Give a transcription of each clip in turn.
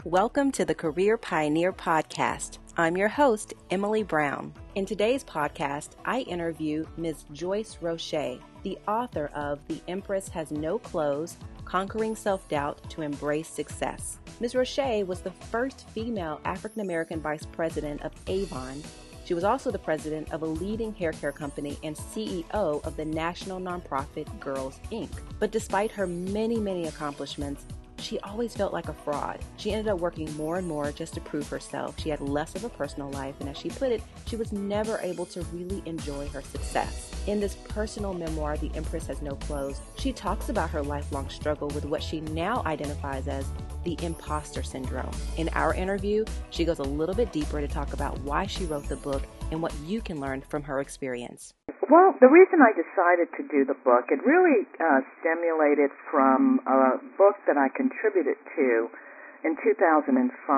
Welcome to the Career Pioneer Podcast. I'm your host, Emily Brown. In today's podcast, I interview Ms. Joyce Roche, the author of The Empress Has No Clothes, Conquering Self-Doubt to Embrace Success. Ms. Roche was the first female African-American vice president of Avon. She was also the president of a leading hair care company and CEO of the national nonprofit Girls, Inc. But despite her many accomplishments, she always felt like a fraud. She ended up working more and more just to prove herself. She had less of a personal life, and as she put it, she was never able to really enjoy her success. In this personal memoir, The Empress Has No Clothes, she talks about her lifelong struggle with what she now identifies as the imposter syndrome. In our interview, she goes a little bit deeper to talk about why she wrote the book and what you can learn from her experience. Well, the reason I decided to do the book, it really stimulated from a book that I contributed to in 2005.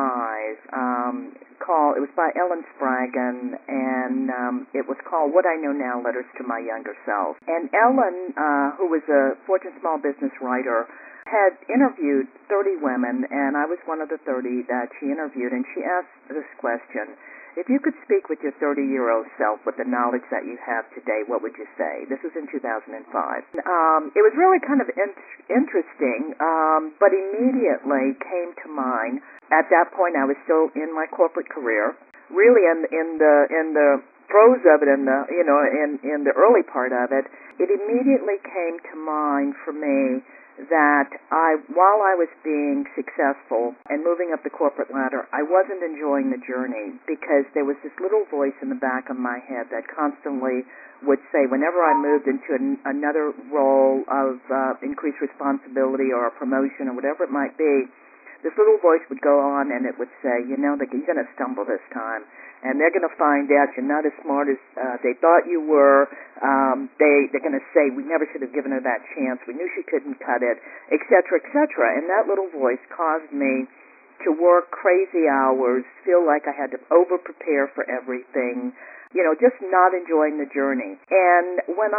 It was by Ellen Spraggan, and it was called What I Know Now, Letters to My Younger Self. And Ellen, who was a Fortune Small Business writer, had interviewed 30 women, and I was one of the 30 that she interviewed, and she asked this question: if you could speak with your 30-year-old self with the knowledge that you have today, what would you say? This was in 2005. It was really kind of interesting, but immediately came to mind. At that point, I was still in my corporate career, really in the throes of it, in the early part of it. It immediately came to mind for me that while I was being successful and moving up the corporate ladder, I wasn't enjoying the journey because there was this little voice in the back of my head that constantly would say, whenever I moved into another role of increased responsibility or a promotion or whatever it might be, this little voice would go on and it would say, you're going to stumble this time, and they're going to find out you're not as smart as they thought you were. They're going to say, we never should have given her that chance. We knew she couldn't cut it, et cetera, et cetera. And that little voice caused me to work crazy hours, feel like I had to over-prepare for everything, just not enjoying the journey. And when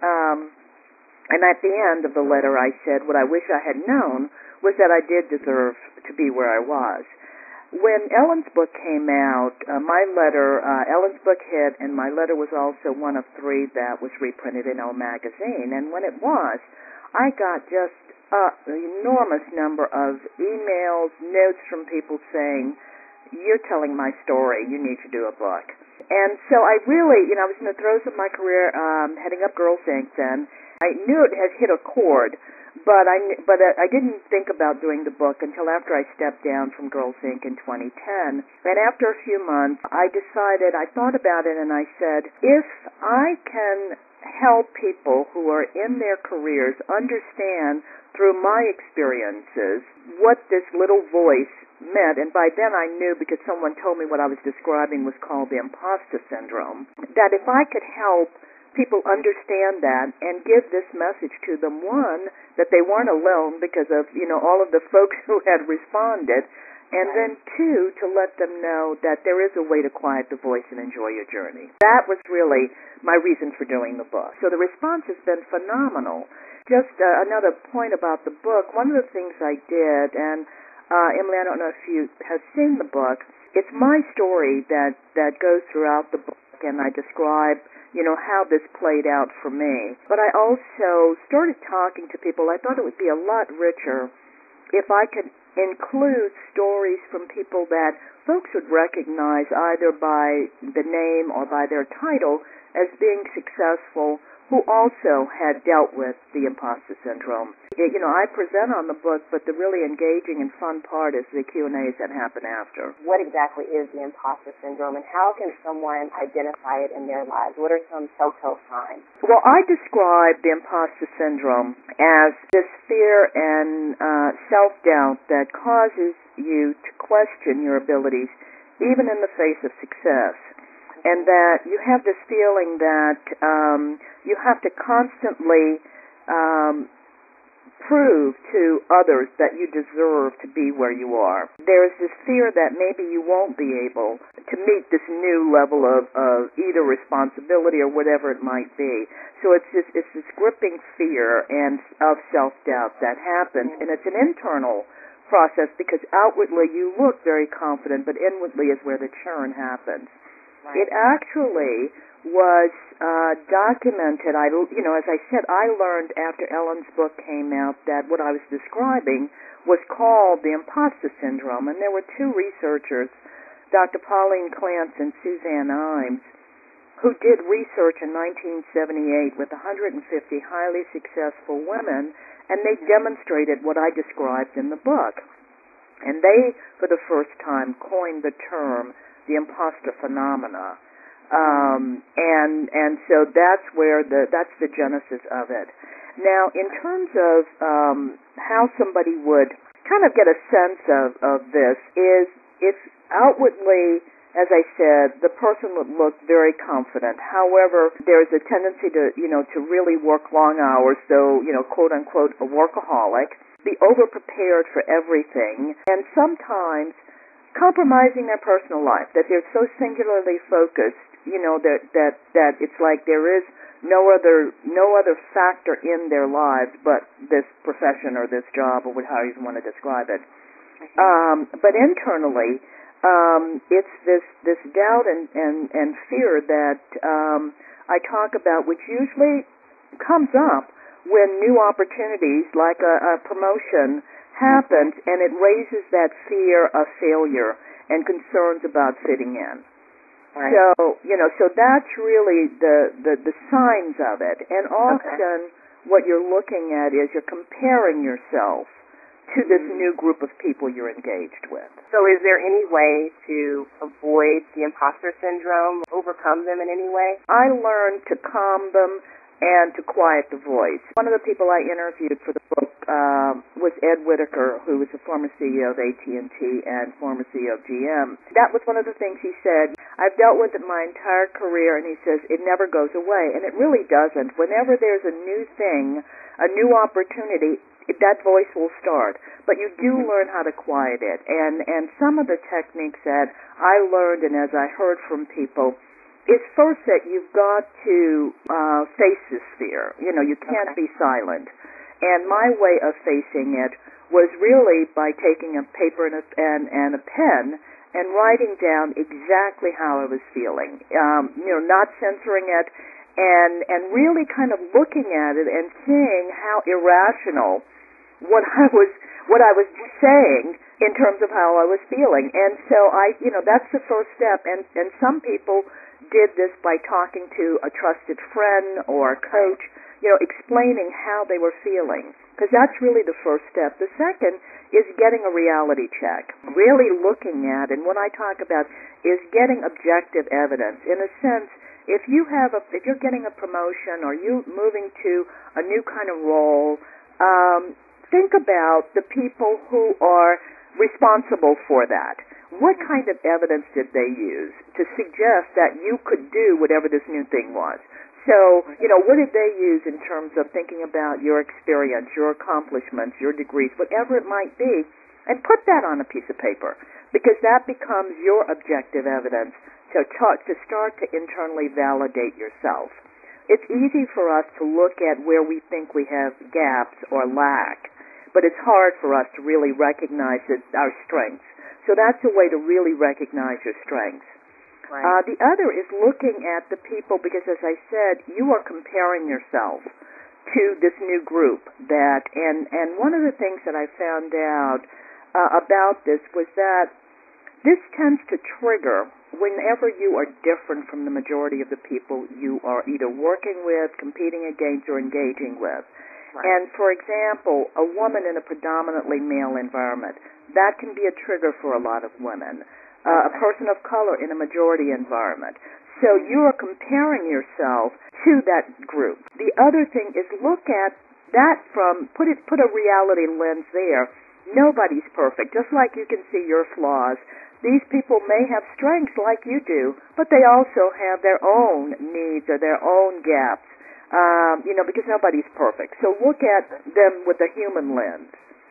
and at the end of the letter I said, what I wish I had known was that I did deserve to be where I was. When Ellen's book came out, Ellen's book hit, and my letter was also one of 3 that was reprinted in Elle magazine. And when it was, I got just an enormous number of emails, notes from people saying, you're telling my story, you need to do a book. And so I really, I was in the throes of my career, heading up Girls, Inc. then. I knew it had hit a chord, but I didn't think about doing the book until after I stepped down from Girls, Inc. in 2010. And after a few months, I thought about it, and I said, if I can help people who are in their careers understand through my experiences what this little voice meant, and by then I knew because someone told me what I was describing was called the imposter syndrome, that if I could help people understand that and give this message to them, one, that they weren't alone because of, all of the folks who had responded, and then 2, to let them know that there is a way to quiet the voice and enjoy your journey. That was really my reason for doing the book. So the response has been phenomenal. Just another point about the book, one of the things I did, and Emily, I don't know if you have seen the book, it's my story that goes throughout the book, and I describe how this played out for me. But I also started talking to people. I thought it would be a lot richer if I could include stories from people that folks would recognize either by the name or by their title as being successful, who also had dealt with the imposter syndrome. I present on the book, but the really engaging and fun part is the Q&As that happen after. What exactly is the imposter syndrome, and how can someone identify it in their lives? What are some telltale signs? Well, I describe the imposter syndrome as this fear and self-doubt that causes you to question your abilities, even in the face of success. And that you have this feeling that you have to constantly prove to others that you deserve to be where you are. There's this fear that maybe you won't be able to meet this new level of either responsibility or whatever it might be. So it's this gripping fear and of self-doubt that happens, and it's an internal process, because outwardly you look very confident, but inwardly is where the churn happens. Right. It actually was documented. As I said, I learned after Ellen's book came out that what I was describing was called the imposter syndrome, and there were two researchers, Dr. Pauline Clance and Suzanne Imes, who did research in 1978 with 150 highly successful women, and they demonstrated what I described in the book. And they, for the first time, coined the term the imposter phenomena. And so that's the genesis of it. Now, in terms of how somebody would kind of get a sense of this is if outwardly, as I said, the person would look very confident. However, there's a tendency to really work long hours, so, quote unquote, a workaholic, be over-prepared for everything, and sometimes compromising their personal life, that they're so singularly focused, that it's like there is no other factor in their lives but this profession or this job, or however you want to describe it. But internally, it's this doubt and fear that I talk about, which usually comes up when new opportunities, like a promotion, happens, and it raises that fear of failure and concerns about fitting in. Right. So that's really the signs of it. And often what you're looking at is you're comparing yourself to this new group of people you're engaged with. So is there any way to avoid the imposter syndrome, overcome them in any way? I learned to calm them and to quiet the voice. One of the people I interviewed for the book was Ed Whitaker, who was the former CEO of AT&T and former CEO of GM. That was one of the things he said. I've dealt with it my entire career, and he says it never goes away, and it really doesn't. Whenever there's a new thing, a new opportunity, that voice will start. But you do learn how to quiet it. And some of the techniques that I learned, and as I heard from people, is first that you've got to face this fear. You can't be silent. And my way of facing it was really by taking a paper and a pen and writing down exactly how I was feeling. Not censoring it, and really kind of looking at it and seeing how irrational what I was saying in terms of how I was feeling. And so that's the first step. And some people did this by talking to a trusted friend or a coach, explaining how they were feeling, because that's really the first step. The second is getting a reality check, really looking at, and what I talk about is getting objective evidence. In a sense, if you're getting a promotion or you moving to a new kind of role, think about the people who are responsible for that. What kind of evidence did they use to suggest that you could do whatever this new thing was? So, what did they use in terms of thinking about your experience, your accomplishments, your degrees, whatever it might be, and put that on a piece of paper, because that becomes your objective evidence to start to internally validate yourself. It's easy for us to look at where we think we have gaps or lack, but it's hard for us to really recognize our strengths. So that's a way to really recognize your strengths. Right. The other is looking at the people, because as I said, you are comparing yourself to this new group and one of the things that I found out about this was that this tends to trigger whenever you are different from the majority of the people you are either working with, competing against, or engaging with. Right. And for example, a woman in a predominantly male environment, that can be a trigger for a lot of women. A person of color in a majority environment. So you are comparing yourself to that group. The other thing is look at that put a reality lens there. Nobody's perfect. Just like you can see your flaws, these people may have strengths like you do, but they also have their own needs or their own gaps, because nobody's perfect. So look at them with a human lens.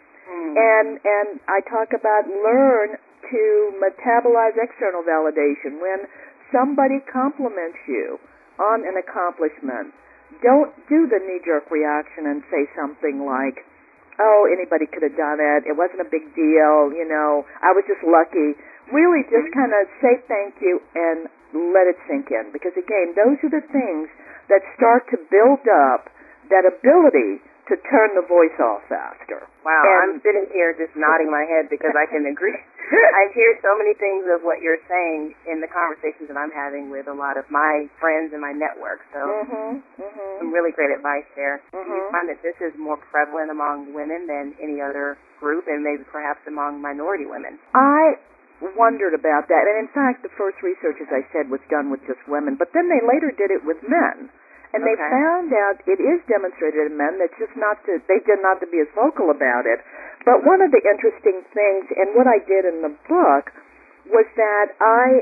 And I talk about learn to metabolize external validation. When somebody compliments you on an accomplishment, don't do the knee-jerk reaction and say something like, oh, anybody could have done it. It wasn't a big deal, you know. I was just lucky. Really just kind of say thank you and let it sink in. Because, again, those are the things that start to build up that ability to turn the voice off faster. Wow, I'm sitting here just nodding my head because I can agree. I hear so many things of what you're saying in the conversations that I'm having with a lot of my friends and my network. So some really great advice there. Do you find that this is more prevalent among women than any other group, and maybe perhaps among minority women? I wondered about that. And in fact, the first research, as I said, was done with just women. But then they later did it with men. And they found out it is demonstrated in men. That's just they tend not to be as vocal about it. But one of the interesting things, and what I did in the book, was that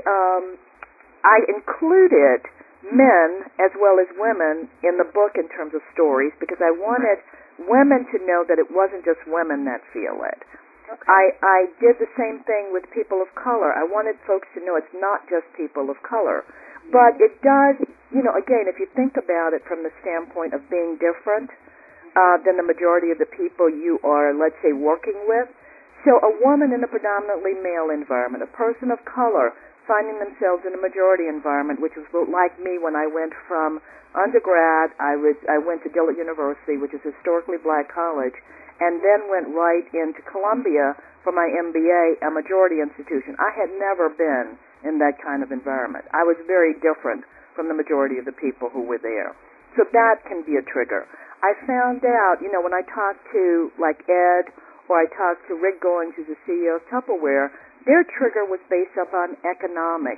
I included men as well as women in the book in terms of stories, because I wanted women to know that it wasn't just women that feel it. I did the same thing with people of color. I wanted folks to know it's not just people of color. But it does, you know, again, if you think about it from the standpoint of being different than the majority of the people you are, let's say, working with. So a woman in a predominantly male environment, a person of color finding themselves in a majority environment, which was like me when I went from undergrad. I went to Dillard University, which is a historically black college, and then went right into Columbia for my MBA, a majority institution. I had never been in that kind of environment. I was very different from the majority of the people who were there. So that can be a trigger. I found out, you know, when I talked to, like, Ed, or I talked to Rick Goings, who's the CEO of Tupperware, their trigger was based upon economic,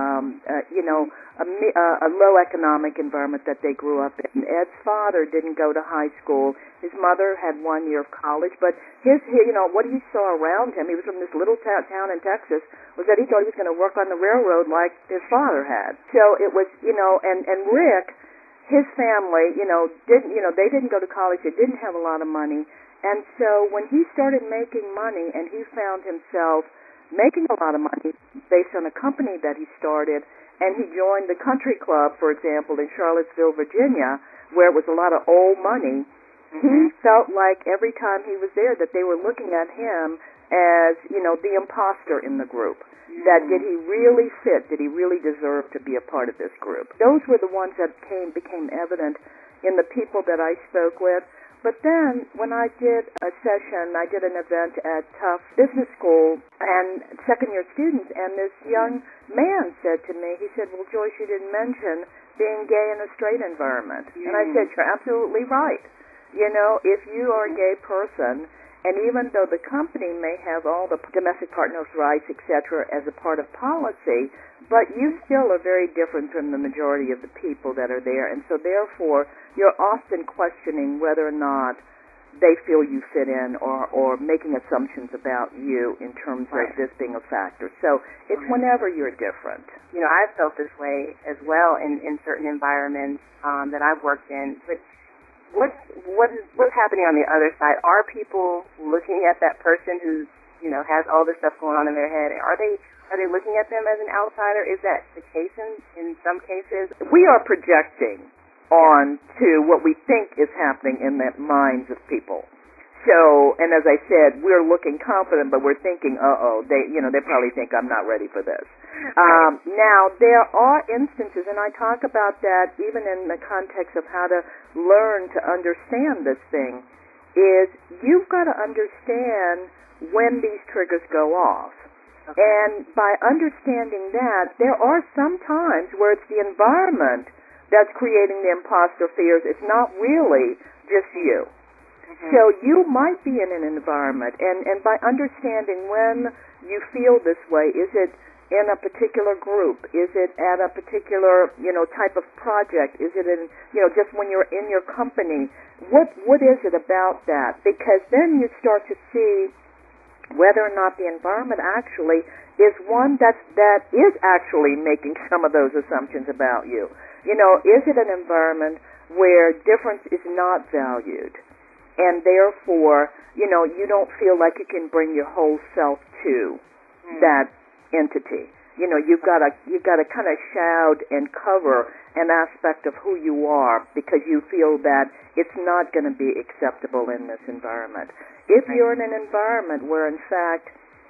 a low economic environment that they grew up in. Ed's father didn't go to high school. His mother had 1 year of college, but what he saw around him, he was from this little town in Texas, was that he thought he was going to work on the railroad like his father had. So it was, and Rick, his family, they didn't go to college, they didn't have a lot of money, and so when he started making money and he found himself making a lot of money based on a company that he started, and he joined the country club, for example, in Charlottesville, Virginia, where it was a lot of old money, he felt like every time he was there that they were looking at him as, the imposter in the group. That did he really fit? Did he really deserve to be a part of this group? Those were the ones that became evident in the people that I spoke with. But then, when I did I did an event at Tufts Business School, and second-year students, and this young man said to me, he said, well, Joyce, you didn't mention being gay in a straight environment. And I said, you're absolutely right. If you are a gay person, and even though the company may have all the domestic partners' rights, etc., as a part of policy, but you still are very different from the majority of the people that are there, and so therefore you're often questioning whether or not they feel you fit in, or making assumptions about you in terms of this being a factor. So it's whenever you're different. I've felt this way as well in certain environments that I've worked in. But what's happening on the other side? Are people looking at that person who's has all this stuff going on in their head? Are they looking at them as an outsider? Is that the case in some cases? We are projecting on to what we think is happening in the minds of people. So, and as I said, we're looking confident, but we're thinking, they probably think I'm not ready for this. Now, there are instances, and I talk about that even in the context of how to learn to understand this thing, is you've got to understand when these triggers go off. Okay. And by understanding that, there are some times where it's the environment that's creating the imposter fears. It's not really just you. So you might be in an environment, and by understanding when you feel this way, is it in a particular group? Is it at a particular, type of project? Is it in, just when you're in your company? What is it about that? Because then you start to see whether or not the environment actually is one that is actually making some of those assumptions about you. Is it an environment where difference is not valued, and therefore, you don't feel like you can bring your whole self to that entity? you've got to kind of shroud and cover an aspect of who you are because you feel that it's not going to be acceptable in this environment. If you're in an environment where, in fact,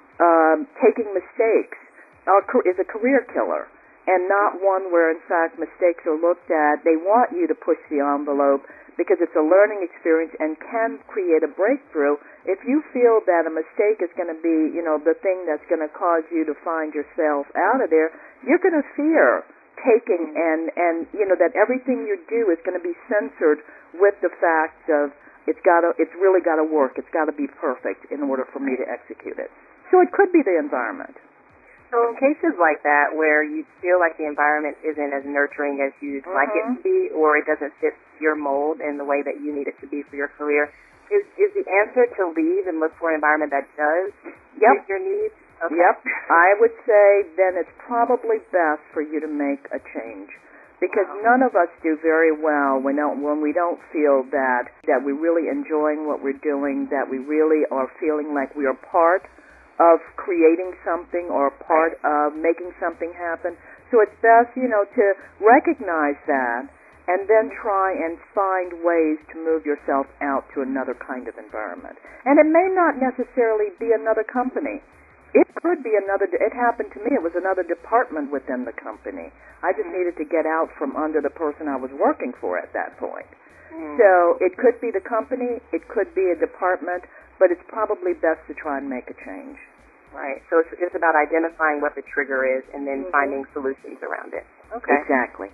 taking mistakes is a career killer and not one where, in fact, mistakes are looked at, they want you to push the envelope because it's a learning experience and can create a breakthrough. If you feel that a mistake is going to be, the thing that's going to cause you to find yourself out of there, you're going to fear taking and that everything you do is going to be censored with the fact of it's really got to work. It's got to be perfect in order for me to execute it. So it could be the environment. So in cases like that where you feel like the environment isn't as nurturing as you'd like it to be, or it doesn't fit your mold in the way that you need it to be for your career, is the answer to leave and look for an environment that does fit your needs? Okay. Yep. I would say then it's probably best for you to make a change because none of us do very well when we don't feel that we're really enjoying what we're doing, that we really are feeling like we are part of creating something or part of making something happen. So it's best, to recognize that and then try and find ways to move yourself out to another kind of environment. And it may not necessarily be another company. It could be it happened to me, it was another department within the company. I just needed to get out from under the person I was working for at that point. So it could be the company, it could be a department, but it's probably best to try and make a change. Right. So it's just about identifying what the trigger is and then finding solutions around it. Okay. Exactly.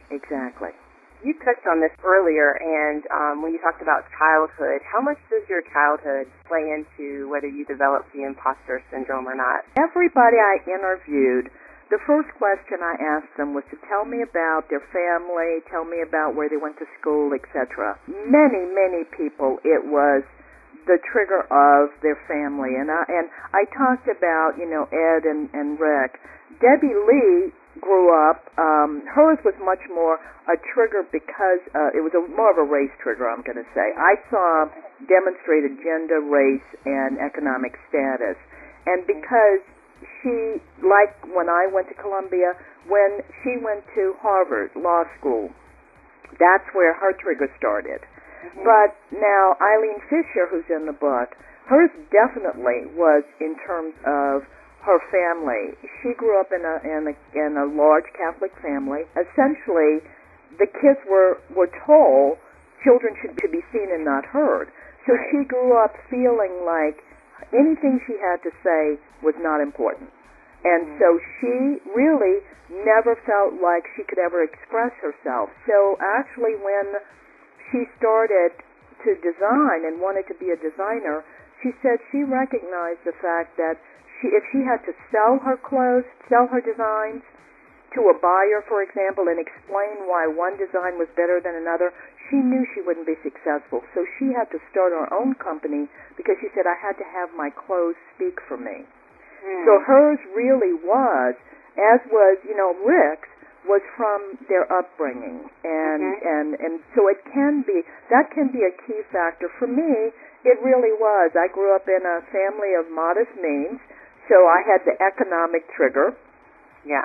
You touched on this earlier, and when you talked about childhood, how much does your childhood play into whether you develop the imposter syndrome or not? Everybody I interviewed, the first question I asked them was to tell me about their family, tell me about where they went to school, etc. Many, many people, it was the trigger of their family. And I talked about, Ed and Rick. Debbie Lee grew up, hers was much more a trigger because it was more of a race trigger, I'm going to say. I saw demonstrated gender, race, and economic status. And because she, like when I went to Columbia, when she went to Harvard Law School, that's where her trigger started. But now Eileen Fisher, who's in the book, hers definitely was in terms of her family. She grew up in a large Catholic family. Essentially, the kids were told children should be seen and not heard. So she grew up feeling like anything she had to say was not important. And so she really never felt like she could ever express herself. So actually when she started to design and wanted to be a designer, she said she recognized the fact that if she had to sell her clothes, sell her designs to a buyer, for example, and explain why one design was better than another, she knew she wouldn't be successful. So she had to start her own company because she said, I had to have my clothes speak for me. So hers really was, as was, Rick's, was from their upbringing, and so that can be a key factor. For me, it really was. I grew up in a family of modest means, so I had the economic trigger. Yeah.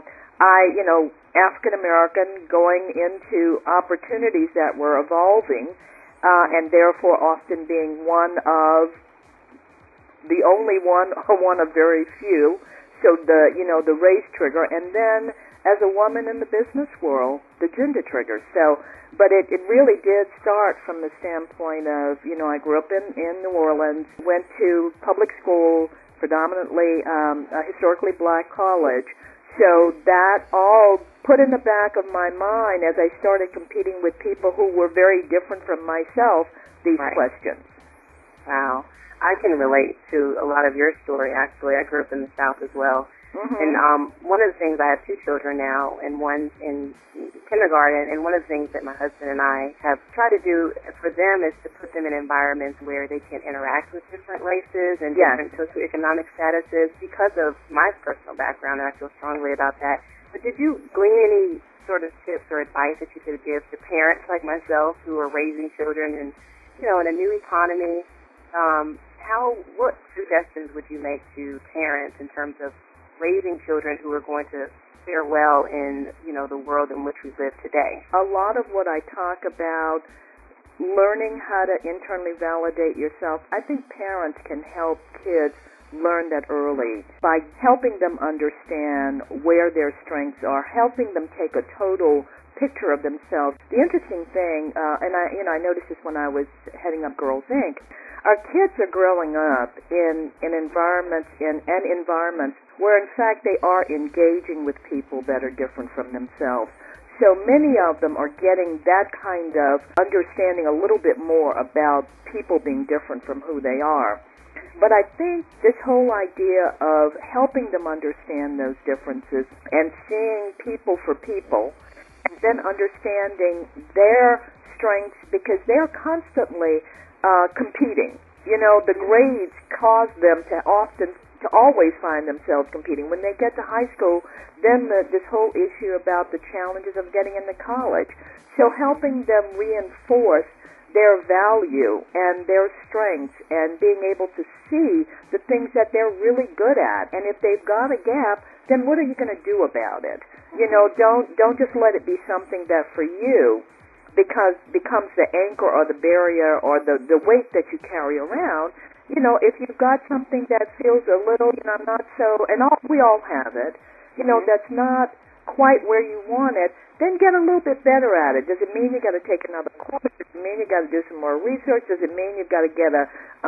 African American, going into opportunities that were evolving, and therefore often being one of the only one, or one of very few. So the race trigger, and then as a woman in the business world, the gender trigger. So, but it really did start from the standpoint of, I grew up in New Orleans, went to public school, predominantly a historically black college. So that all put in the back of my mind as I started competing with people who were very different from myself, these questions. Wow. I can relate to a lot of your story, actually. I grew up in the South as well. And one of the things, I have two children now, and one's in kindergarten, and one of the things that my husband and I have tried to do for them is to put them in environments where they can interact with different races and different socioeconomic statuses because of my personal background, and I feel strongly about that. But did you glean any sort of tips or advice that you could give to parents like myself who are raising children in a new economy? What suggestions would you make to parents in terms of raising children who are going to fare well in, the world in which we live today. A lot of what I talk about, learning how to internally validate yourself, I think parents can help kids learn that early by helping them understand where their strengths are, helping them take a total picture of themselves. The interesting thing, and I noticed this when I was heading up Girls Inc., our kids are growing up in environments where in fact they are engaging with people that are different from themselves. So many of them are getting that kind of understanding a little bit more about people being different from who they are. But I think this whole idea of helping them understand those differences and seeing people for people, and then understanding their strengths, because they're constantly competing. The grades cause them to always find themselves competing. When they get to high school, then this whole issue about the challenges of getting into college. So helping them reinforce their value and their strengths and being able to see the things that they're really good at. And if they've got a gap, then what are you going to do about it? Don't just let it be something that for you becomes the anchor or the barrier or the weight that you carry around. If you've got something that feels a little, not so, and we all have it, that's not quite where you want it, then get a little bit better at it. Does it mean you got to take another course? Does it mean you got to do some more research? Does it mean you've got to get a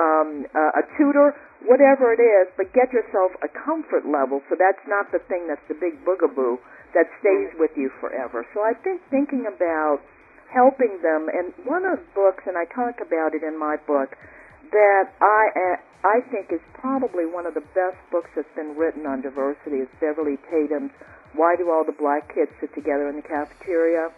tutor? Whatever it is, but get yourself a comfort level so that's not the thing that's the big boogaboo that stays with you forever. So I think thinking about helping them, and one of the books, and I talk about it in my book, that I think is probably one of the best books that's been written on diversity is Beverly Tatum's Why Do All the Black Kids Sit Together in the Cafeteria?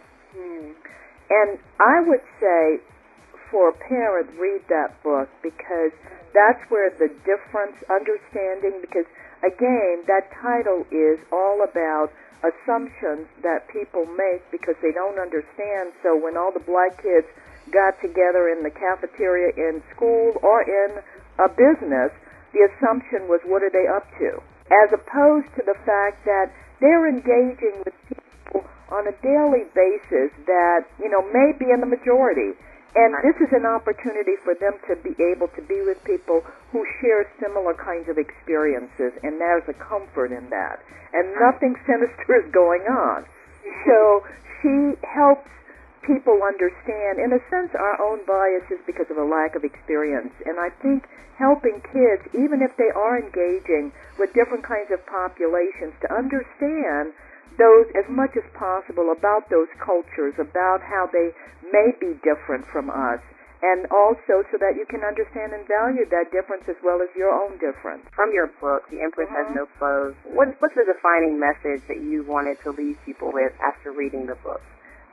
And I would say for a parent, read that book, because that's where the difference, understanding, because again, that title is all about assumptions that people make because they don't understand. So when all the black kids got together in the cafeteria in school or in a business, the assumption was, what are they up to? As opposed to the fact that they're engaging with people on a daily basis that, may be in the majority. And this is an opportunity for them to be able to be with people who share similar kinds of experiences, and there's a comfort in that. And nothing sinister is going on. So she helps people understand, in a sense, our own biases because of a lack of experience. And I think helping kids, even if they are engaging with different kinds of populations, to understand those as much as possible about those cultures, about how they may be different from us, and also so that you can understand and value that difference as well as your own difference. From your book, The Empress Has No Clothes, what's the defining message that you wanted to leave people with after reading the book?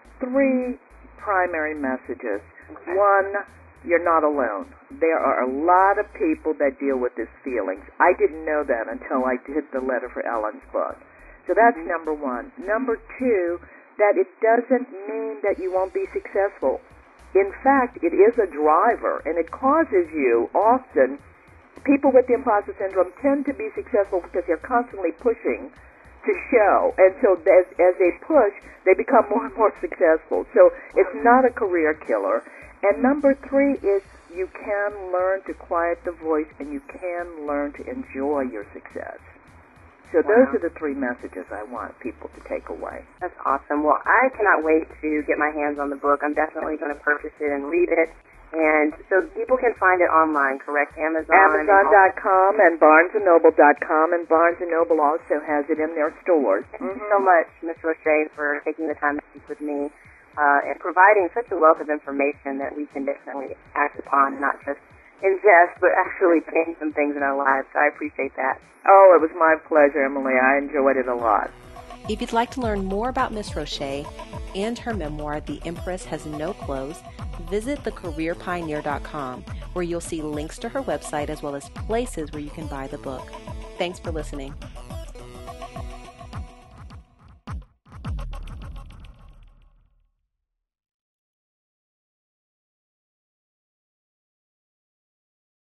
3 primary messages. Okay. 1, you're not alone. There are a lot of people that deal with these feelings. I didn't know that until I did the letter for Ellen's book. So that's number 1. Number 2, that it doesn't mean that you won't be successful. In fact, it is a driver, and it causes you often, people with the imposter syndrome tend to be successful because they're constantly pushing to show. And so as they push, they become more and more successful. So it's not a career killer. And number 3 is you can learn to quiet the voice, and you can learn to enjoy your success. So those are the 3 messages I want people to take away. That's awesome. Well, I cannot wait to get my hands on the book. I'm definitely going to purchase it and read it. And so people can find it online, correct? Amazon.com and BarnesandNoble.com, and Barnes & Noble also has it in their stores. Thank you so much, Ms. Roche, for taking the time to speak with me and providing such a wealth of information that we can definitely act upon, not just ingest, but actually change some things in our lives. So I appreciate that. Oh, it was my pleasure, Emily. I enjoyed it a lot. If you'd like to learn more about Ms. Roche and her memoir, The Empress Has No Clothes, visit thecareerpioneer.com, where you'll see links to her website as well as places where you can buy the book. Thanks for listening.